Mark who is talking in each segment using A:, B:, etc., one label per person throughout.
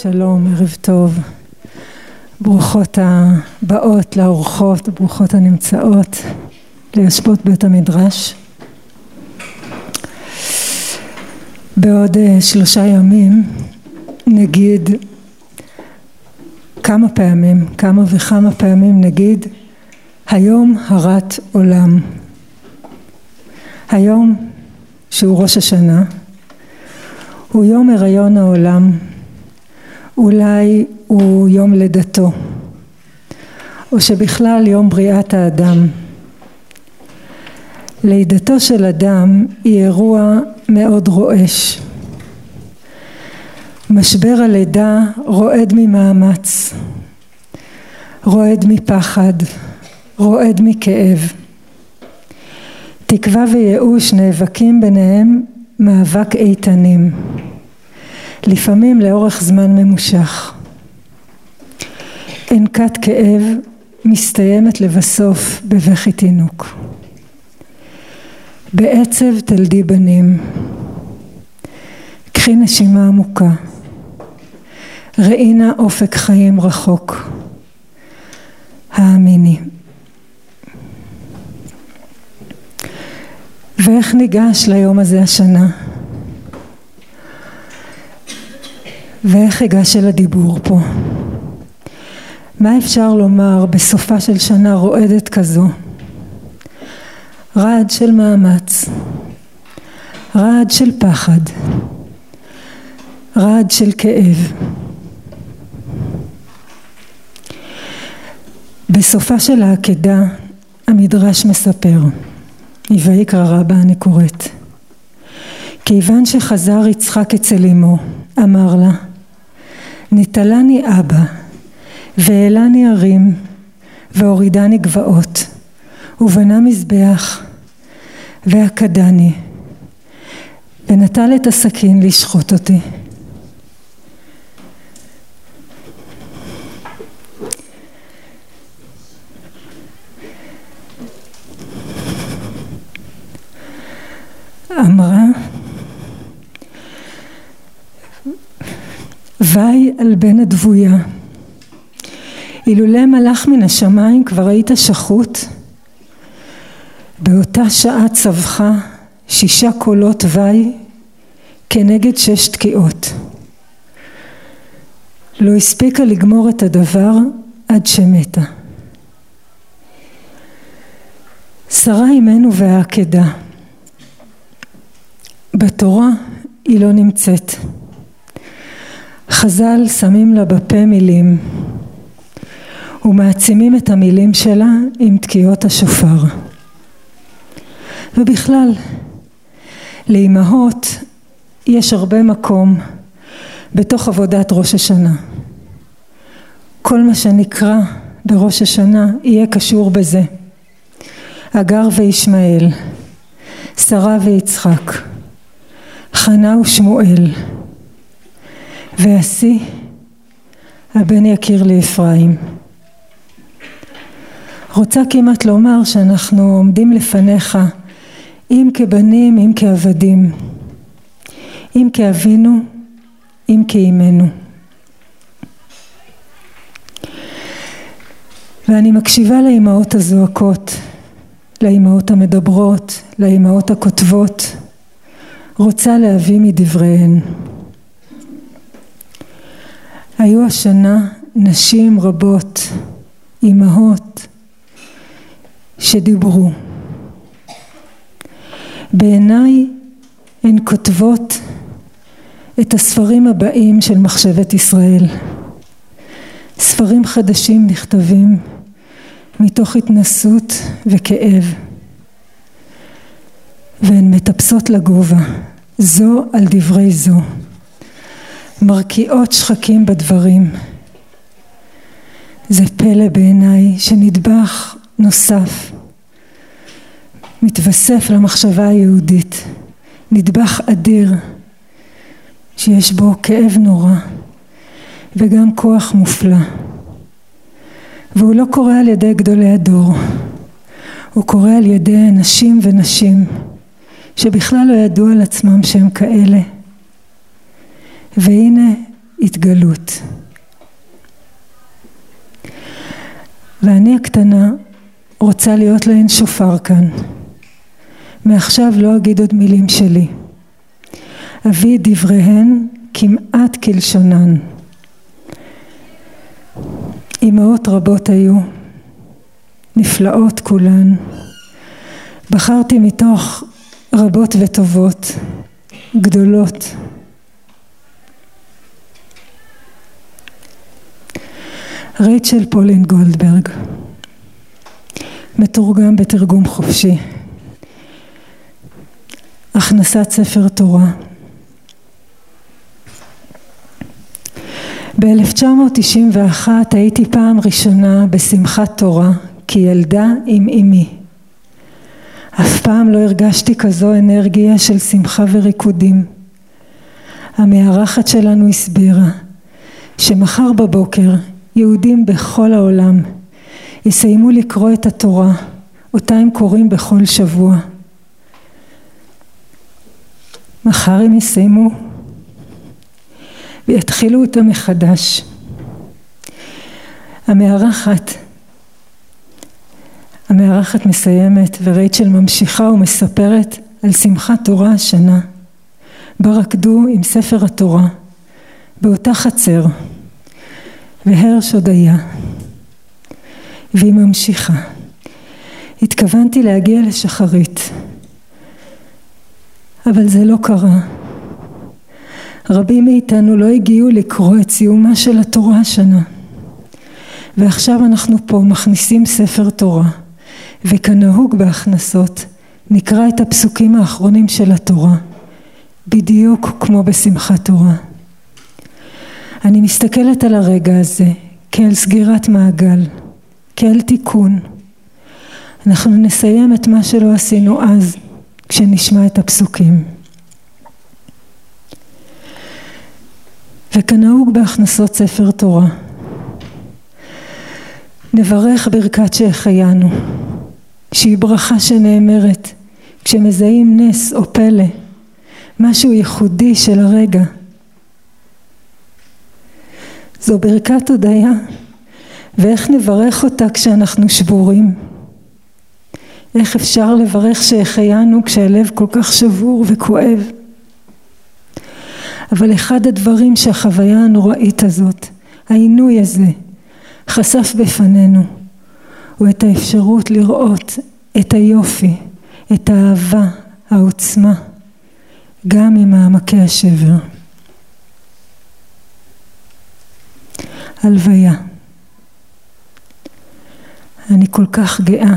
A: שלום, ערב טוב. ברוכות הבאות לאורחות, ברוכות הנמצאות, ליושבות בית המדרש. בעוד 3 ימים נגיד כמה וכמה פעמים נגיד היום הרת עולם. היום שהוא ראש השנה הוא יום הריון העולם, אולי הוא יום לידתו, או שבכלל יום בריאת האדם. לידתו של אדם היא אירוע מאוד רועש. משבר הלידה רועד ממאמץ, רועד מפחד, רועד מכאב. תקווה וייאוש נאבקים ביניהם מאבק איתנים, לפעמים לאורך זמן ממושך. ענקת כאב מסתיימת לבסוף בבכי תינוק. בעצב תלדי בנים, קחי נשימה עמוקה, ראינה אופק חיים רחוק, האמיני. ואיך ניגש ליום הזה השנה? ואיך ניגש אל הדיבור פה? מה אפשר לומר בסופה של שנה רועדת כזו? רעד של מאמץ, רעד של פחד, רעד של כאב. בסופה של העקדה המדרש מספר, ויקרא רבה אני קוראת, כיוון שחזר יצחק אצל אמו, אמר לה, נטלני אבא והעלני הרים והורידני גבעות ובנה מזבח ועקדני ונטל את הסכין לשחוט אותי. אמרה, וי על בן הדבויה, אילולא מלאך מן השמיים כבר היית שחוט. באותה שעה צווח 6 קולות וי כנגד 6 תקיעות. לא הספיקה לגמור את הדבר עד שמתה. שרה אימנו והעקדה. בתורה היא לא נמצאת. חז"ל שמים לה בפה מילים ומעצימים את המילים שלה עם תקיעות השופר. ובכלל, לאימהות יש הרבה מקום בתוך עבודת ראש השנה. כל מה שנקרא בראש השנה יהיה קשור בזה. אגר וישמעאל, שרה ויצחק, חנה ושמואל, ועשי הבן יקיר לאפרים. רוצה כמעט לומר שאנחנו עומדים לפניך, אם כבנים, אם כעבדים, אם כאבינו, אם כאימנו. ואני מקשיבה לאימהות הזועקות, לאימהות המדברות, לאימהות הכותבות, רוצה להביא מדבריהן. היו השנה נשים רבות, אימהות, שדיברו. בעיניי הן כותבות את הספרים הבאים של מחשבת ישראל. ספרים חדשים נכתבים מתוך התנסות וכאב. והן מטפסות לגובה, זו על דברי זו. מרקיעות שחקים בדברים. זה פלא בעיניי שנדבך נוסף מתווסף למחשבה היהודית, נדבך אדיר שיש בו כאב נורא וגם כוח מופלא. והוא לא קורא על ידי גדולי הדור, הוא קורא על ידי נשים ונשים שבכלל לא ידעו על עצמם שהם כאלה, והנה התגלות. ואני הקטנה רוצה להיות להן שופר כאן. מעכשיו לא אגיד עוד מילים שלי. אביא את דבריהן כמעט כלשונן. אמהות רבות היו, נפלאות כולן. בחרתי מתוך רבות וטובות, גדולות. רייצ'ל פולין גולדברג, מתורגם בתרגום חופשי. הכנסת ספר תורה. ב-1991 הייתי פעם ראשונה בשמחת תורה כילדה עם אמי. אף פעם לא הרגשתי כזו אנרגיה של שמחה וריקודים. המארחת שלנו הסבירה שמחר בבוקר יהודים בכל העולם יסיימו לקרוא את התורה, אותה הם קוראים בכל שבוע. מחר הם יסיימו ויתחילו אותה מחדש. המארחת מסיימת ורייצ'ל ממשיכה ומספרת על שמחת תורה השנה, בה רקדו עם ספר התורה באותה חצר, והרש עוד היה. והיא ממשיכה. התכוונתי להגיע לשחרית, אבל זה לא קרה. רבים מאיתנו לא הגיעו לקרוא את סיומה של התורה השנה. ועכשיו אנחנו פה מכניסים ספר תורה, וכנהוג בהכנסות נקרא את הפסוקים האחרונים של התורה, בדיוק כמו בשמחת תורה. אני מסתכלת על הרגע הזה כאל סגירת מעגל, כאל תיקון. אנחנו נסיים את מה שלא עשינו אז כשנשמע את הפסוקים. וכנהוג בהכנסות ספר תורה, נברך ברכת שהחיינו, שהיא ברכה שנאמרת כשמזהים נס או פלא, משהו ייחודי של הרגע. זו ברכת הודיה, ואיך נברך אותה כשאנחנו שבורים? איך אפשר לברך שהחיינו כשהלב כל כך שבור וכואב? אבל אחד הדברים שהחוויה הנוראית הזאת, העינוי הזה, חשף בפנינו, הוא את האפשרות לראות את היופי, את האהבה, העוצמה, גם ממעמקי השבר. הלוויה. אני כל כך גאה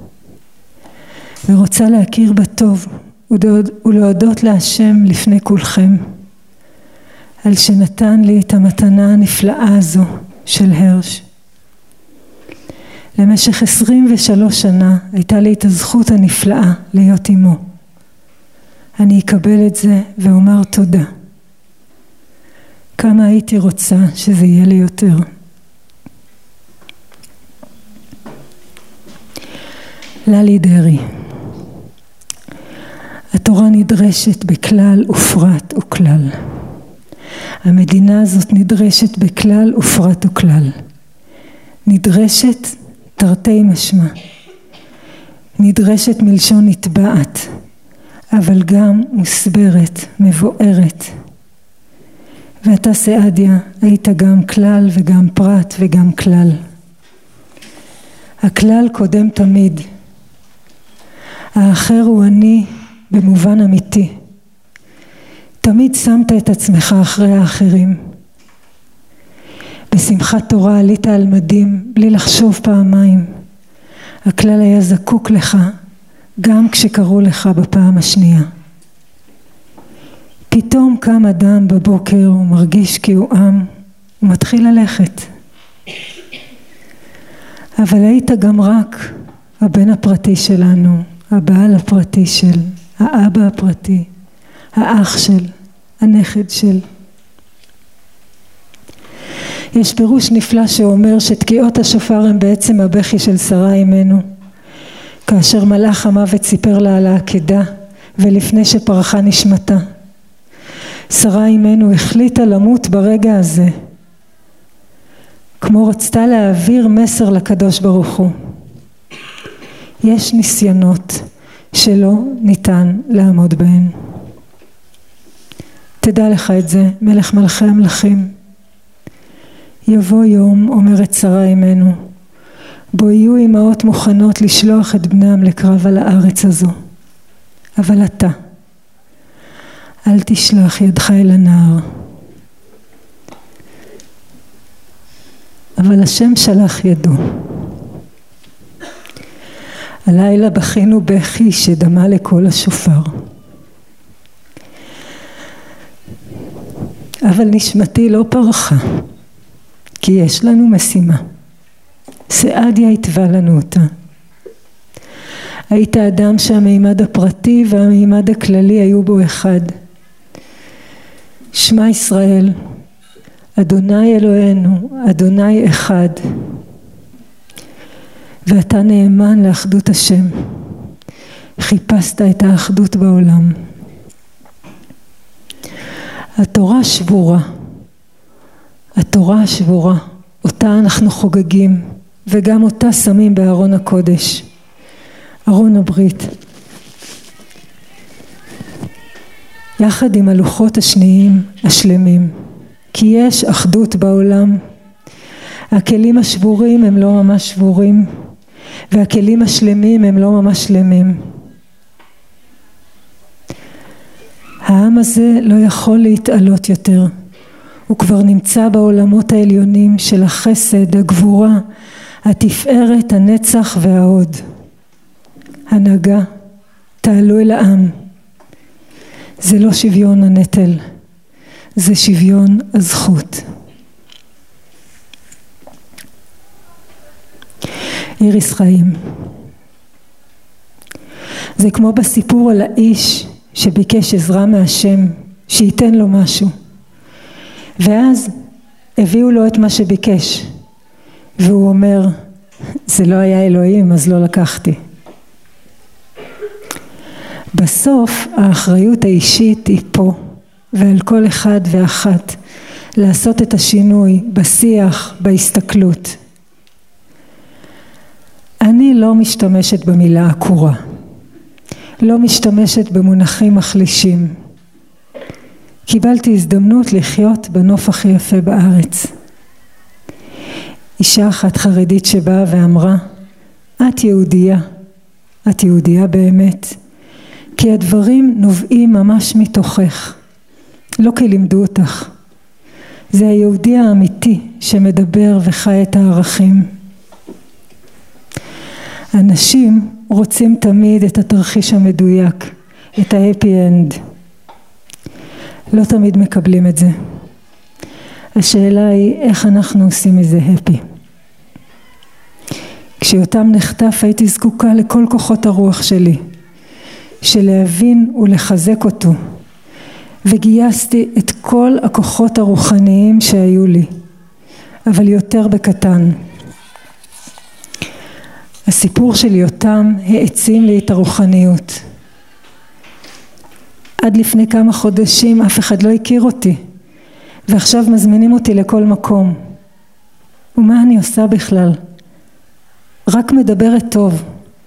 A: ורוצה להכיר בטוב ולהודות להשם לפני כולכם על שנתן לי את המתנה הנפלאה הזו של הרש. למשך 23 שנה הייתה לי את הזכות הנפלאה להיות עמו. אני אקבל את זה ואומר תודה. כמה הייתי רוצה שזה יהיה לי יותר. ללי דרי. התורה נדרשת בכלל ופרט וכלל. המדינה הזאת נדרשת בכלל ופרט וכלל. נדרשת תרתי משמע. נדרשת מלשון נטבעת, אבל גם מוסברת, מבוארת. ואתה סעדיה, היית גם כלל וגם פרט וגם כלל. הכלל קודם תמיד. האחר הוא אני במובן אמיתי. תמיד שמת את עצמך אחרי האחרים. בשמחת תורה עלית על מדים בלי לחשוב פעמיים. הכלל היה זקוק לך גם כשקראו לך בפעם השנייה. פתאום קם אדם בבוקר ומרגיש כי הוא עם ומתחיל ללכת. אבל היית גם רק הבן הפרטי שלנו, הבעל הפרטי של, האבא הפרטי, האח של, הנכד של. יש פירוש נפלא שאומר שתקיעות השופר הם בעצם הבכי של שרה אימנו, כאשר מלאך המוות סיפר לה על העקדה ולפני שפרחה נשמתה. שרה אימנו החליטה למות ברגע הזה, כמו רצתה להעביר מסר לקדוש ברוך הוא. יש ניסיונות שלא ניתן לעמוד בהן. תדע לך את זה, מלך מלכי המלכים. יבוא יום, אומרת שרה אימנו, בו יהיו אמהות מוכנות לשלוח את בנם לקרב על הארץ הזו. אבל אתה, אל תשלח ידך אל הנער. אבל השם שלח ידו. הלילה בכינו בכי שדמה לקול השופר. אבל נשמתי לא פרחה, כי יש לנו משימה. סעדיה התווה לנו אותה. היית אדם שהמימד הפרטי והמימד הכללי היו בו אחד. שמע ישראל, אדוני אלוהינו, אדוני אחד. ואתה נאמן לאחדות השם. חיפשת את האחדות בעולם. התורה שבורה. התורה השבורה, אותה אנחנו חוגגים, וגם אותה שמים בארון הקודש, ארון הברית. יחד עם הלוחות השניים השלמים, כי יש אחדות בעולם. הכלים השבורים הם לא ממש שבורים, והכלים השלמים הם לא ממש שלמים. העם הזה לא יכול להתעלות יותר. הוא כבר נמצא בעולמות העליונים של החסד, הגבורה, התפארת, הנצח וההוד. הנהגה, תעלו אל העם. זה לא שוויון הנטל, זה שוויון הזכות. איריס חיים. זה כמו בסיפור על האיש שביקש עזרה מהשם, שייתן לו משהו. ואז הביאו לו את מה שביקש. והוא אומר, זה לא היה אלוהים, אז לא לקחתי. בסוף האחריות האישית היא פה, ועל כל אחד ואחת, לעשות את השינוי בשיח, בהסתכלות. אני לא משתמשת במילה עקורה. לא משתמשת במונחים מחלישים. קיבלתי הזדמנות לחיות בנוף הכי יפה בארץ. אישה אחת חרדית שבאה ואמרה, את יהודייה, את יהודייה באמת, כי הדברים נובעים ממש מתוכך, לא כי לימדו אותך. זה היהודי האמיתי שמדבר וחי את הערכים. אנשים רוצים תמיד את התרחיש המדויק, את ה-happy end. לא תמיד מקבלים את זה. השאלה היא איך אנחנו עושים מזה happy. כשיותם נחטף הייתי זקוקה לכל כוחות הרוח שלי, שלהבין ולחזק אותו, וגייסתי את כל הכוחות הרוחניים שהיו לי, אבל יותר בקטן. הסיפור של יותם העצים לי את הרוחניות. עד לפני כמה חודשים אף אחד לא הכיר אותי, ועכשיו מזמינים אותי לכל מקום. ומה אני עושה בכלל? רק מדברת טוב.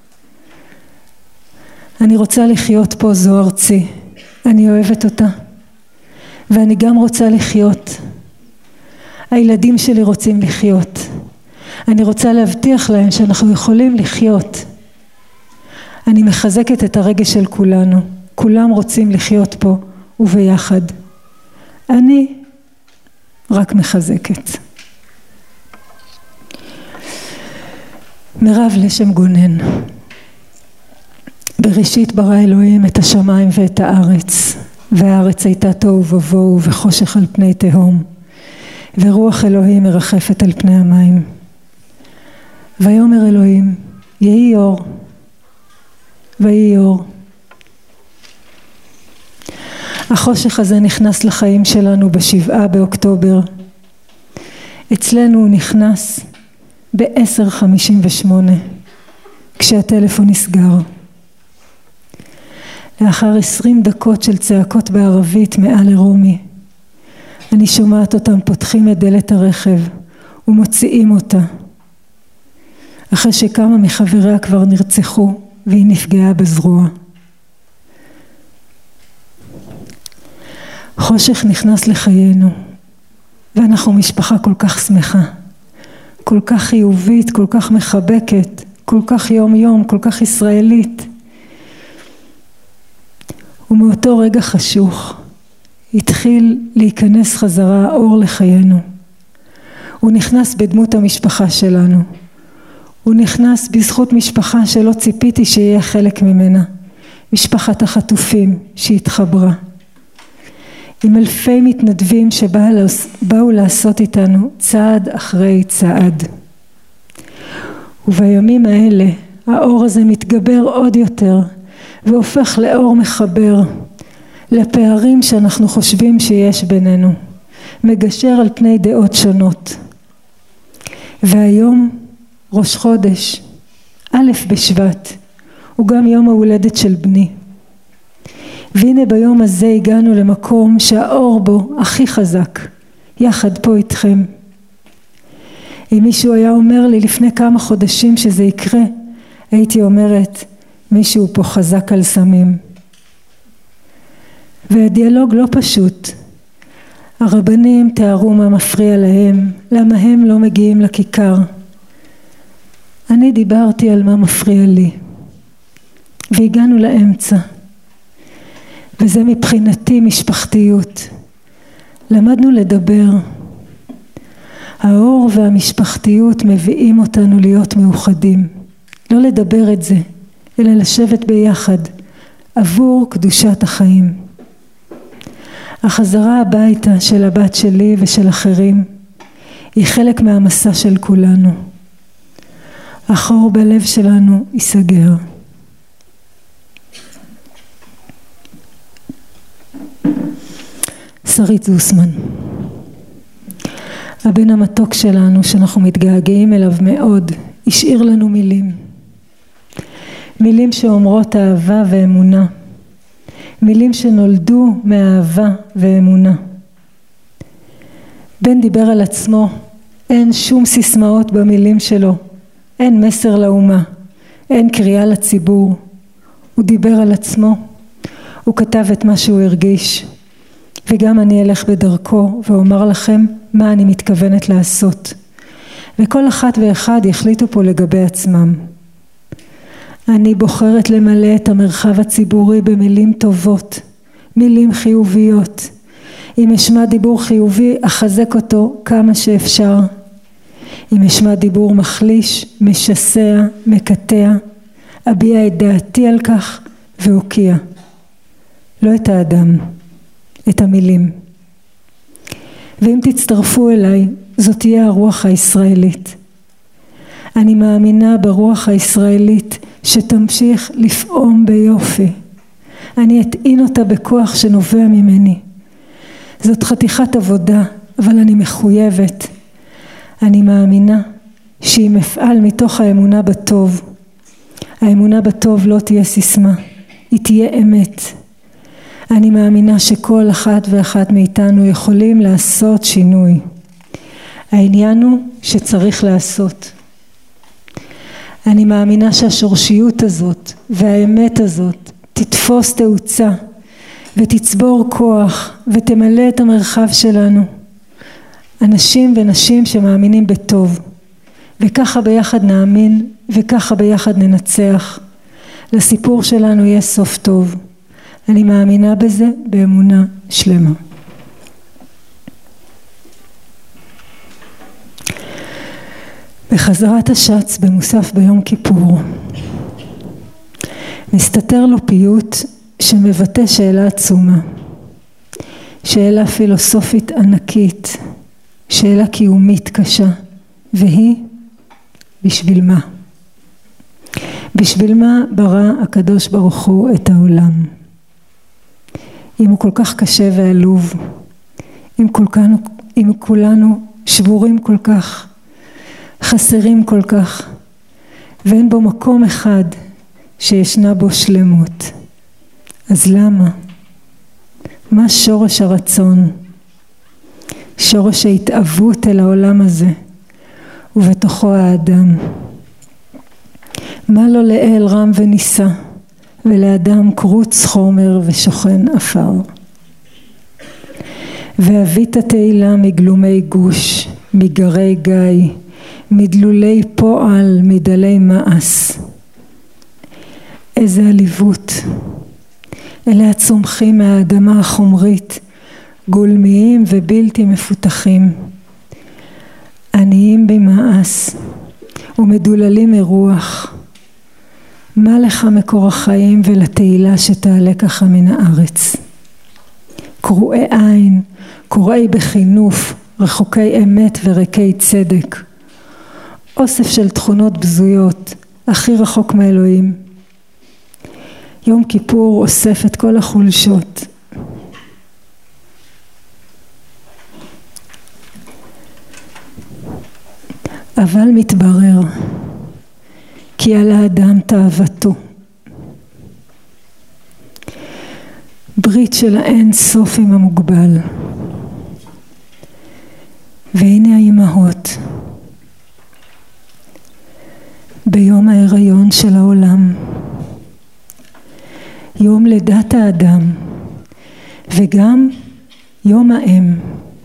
A: אני רוצה לחיות פה, זו ארצי. אני אוהבת אותה. ואני גם רוצה לחיות. הילדים שלי רוצים לחיות. אני רוצה להבטיח להם שאנחנו יכולים לחיות. אני מחזקת את הרגש של כולנו. כולם רוצים לחיות פה וביחד. אני רק מחזקת. מירב לשם גונן. בראשית ברא אלוהים את השמיים ואת הארץ, והארץ הייתה תוהו ובוהו וחושך על פני תהום, ורוח אלוהים מרחפת על פני המים. ויאמר אלוהים, יהי אור, ויהי אור. החושך הזה נכנס לחיים שלנו ב7 באוקטובר. אצלנו הוא נכנס ב10:58, כשהטלפון נסגר. לאחר 20 דקות של צעקות בערבית מעל לרומי, אני שומעת אותם פותחים את דלת הרכב ומוציאים אותה. אחרי שכמה מחבריה כבר נרצחו והיא נפגעה בזרוע. חושך נכנס לחיינו, ואנחנו משפחה כל כך שמחה, כל כך חיובית, כל כך מחבקת, כל כך יום יום, כל כך ישראלית. ומאותו רגע חשוך התחיל להיכנס חזרה האור לחיינו. הוא נכנס בדמות המשפחה שלנו. הוא נכנס בזכות משפחה שלא ציפיתי שיהיה חלק ממנה. משפחת החטופים שהתחברה. עם אלפי מתנדבים שבאו לעשות איתנו צעד אחרי צעד. ובימים האלה האור הזה מתגבר עוד יותר והופך לאור מחבר לפערים שאנחנו חושבים שיש בינינו, מגשר על פני דעות שונות. והיום ראש חודש, א' בשבט, הוא גם יום ההולדת של בני. והנה ביום הזה הגענו למקום שהאור בו הכי חזק, יחד פה איתכם. אם מישהו היה אומר לי לפני כמה חודשים שזה יקרה, הייתי אומרת, מישהו פה חזק על סמים. והדיאלוג לא פשוט. הרבנים תיארו מה מפריע להם, למה הם לא מגיעים לכיכר. אני דיברתי על מה מפריע לי. והגענו לאמצע. וזה מבחינתי משפחתיות. למדנו לדבר. האור והמשפחתיות מביאים אותנו להיות מאוחדים. לא לדבר את זה, אלא לשבת ביחד, עבור קדושת החיים. החזרה הביתה של הבת שלי ושל אחרים, היא חלק מהמסע של כולנו. החור בלב שלנו ייסגר. שרית זוסמן. הבן המתוק שלנו שאנחנו מתגעגעים אליו מאוד, השאיר לנו מילים. מילים שאומרות אהבה ואמונה. מילים שנולדו מאהבה ואמונה. בן דיבר על עצמו, אין שום סיסמאות במילים שלו, אין מסר לאומה, אין קריאה לציבור. הוא דיבר על עצמו, הוא כתב את מה שהוא הרגיש. וגם אני אלך בדרכו ואומר לכם מה אני מתכוונת לעשות. וכל אחת ואחד יחליטו פה לגבי עצמם. אני בוחרת למלא את המרחב הציבורי במילים טובות, מילים חיוביות. אם אשמע דיבור חיובי, אחזק אותו כמה שאפשר. אם אשמע דיבור מחליש, משסע, מקטע, אביע את דעתי על כך והוקיע. לא את האדם, את המילים. ואם תצטרפו אליי, זאת תהיה הרוח הישראלית. אני מאמינה ברוח הישראלית שתמשיך לפעום ביופי. אני אטעין אותה בכוח שנובע ממני. זאת חתיכת עבודה, אבל אני מחויבת. אני מאמינה שאם אפעל מתוך האמונה בטוב, האמונה בטוב לא תהיה סיסמה, היא תהיה אמת. אני מאמינה שכל אחת ואחת מאיתנו יכולים לעשות שינוי. העניין הוא שצריך לעשות. אני מאמינה שהשורשיות הזאת והאמת הזאת תתפוס תאוצה ותצבור כוח ותמלא את המרחב שלנו. אנשים ונשים שמאמינים בטוב. וככה ביחד נאמין וככה ביחד ננצח. לסיפור שלנו יהיה סוף טוב. אני מאמינה בזה באמונה שלמה. בחזרת השץ במוסף ביום כיפור מסתתר לו פיוט שמבטא שאלה עצומה, שאלה פילוסופית ענקית, שאלה קיומית קשה, והיא בשביל מה? בשביל מה ברא הקדוש ברוך הוא את העולם? אם הוא כל כך קשה ועלוב, אם כולנו שבורים כל כך, חסרים כל כך, ואין בו מקום אחד שישנה בו שלמות, אז למה? מה שורש הרצון? שורש ההתאבות אל העולם הזה, ובתוכו האדם. מה לו לאל רם ונישא, ולאדם קרוץ חומר ושוכן אפר. והבית התהילה מגלומי גוש, מגרי גיא, מדלולי פועל, מדלי מעש. איזה עליבות. אלה הצומחים מהאדמה החומרית, גולמיים ובלתי מפותחים, עניים במעש ומדוללים מרוח. מה לך מקור החיים ולתהילה שתעלה ככה מן הארץ? קרועי עין, קוראי בחינוף, רחוקי אמת וריקי צדק. אוסף של תכונות בזויות, הכי רחוק מאלוהים. יום כיפור אוסף את כל החולשות. אבל מתברר כי על האדם תאוותו. ברית של האין סוף עם המוגבל. והנה האימהות ביום ההיריון של העולם, יום לידת האדם וגם יום האם,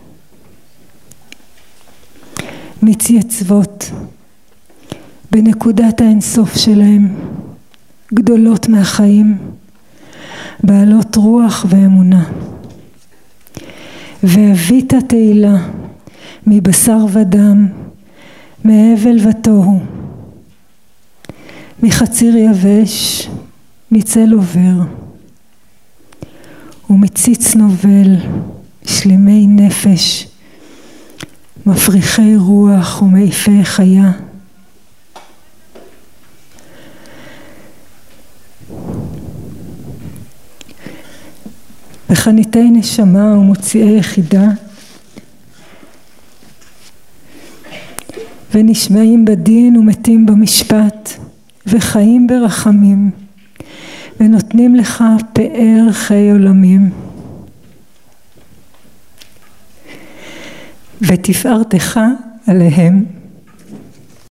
A: מתייצבות בנקודת האינסוף שלהם, גדולות מהחיים, בעלות רוח ואמונה. והבית התהילה מבשר ודם, מהבל ותוהו, מחציר יבש, מצל עובר, ומציץ נובל, שלימי נפש, מפריחי רוח ומעיפי חיה. בחניתי נשמה ומוציאי יחידה, ונשמעים בדין ומתים במשפט, וחיים ברחמים, ונותנים לך פאר חיי עולמים. ותפארתך עליהם